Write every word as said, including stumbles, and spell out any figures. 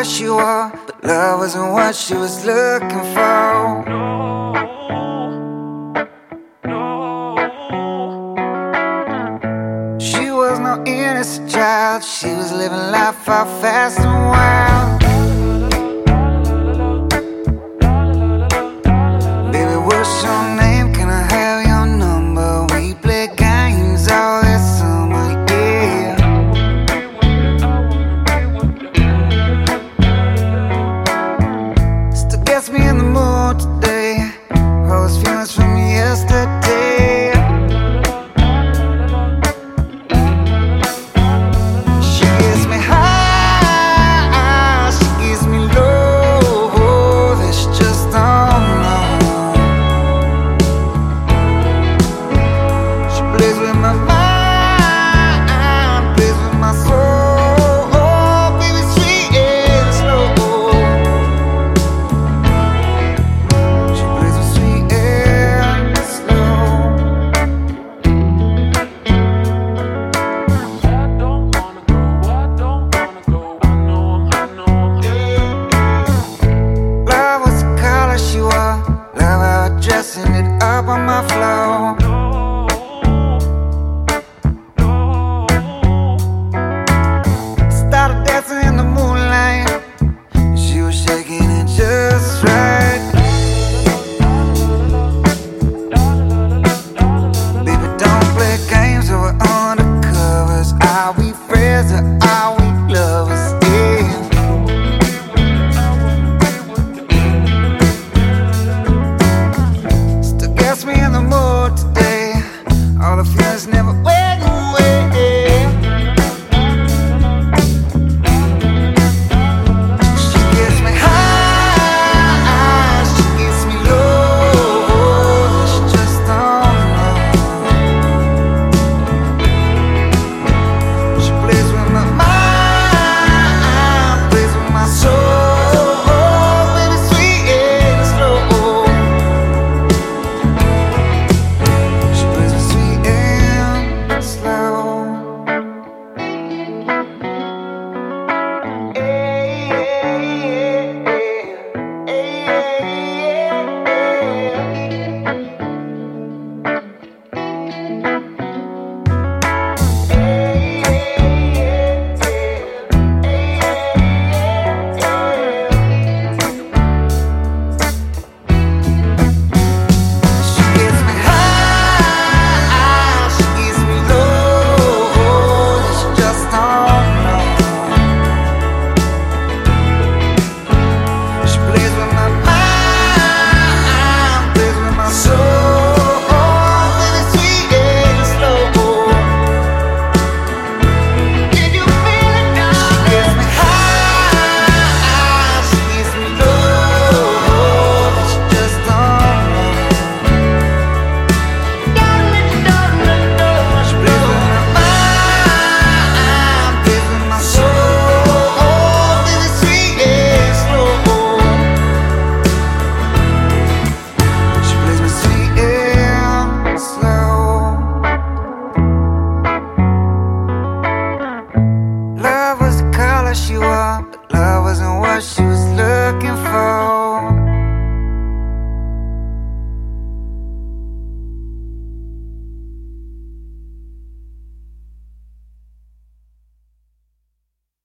what she wore, but love wasn't what she was looking for. She was no innocent child, she was living life far fast and wild. Baby, what's your name? Can I have your number? We play games all this summer, yeah. Still gets me in the mood today.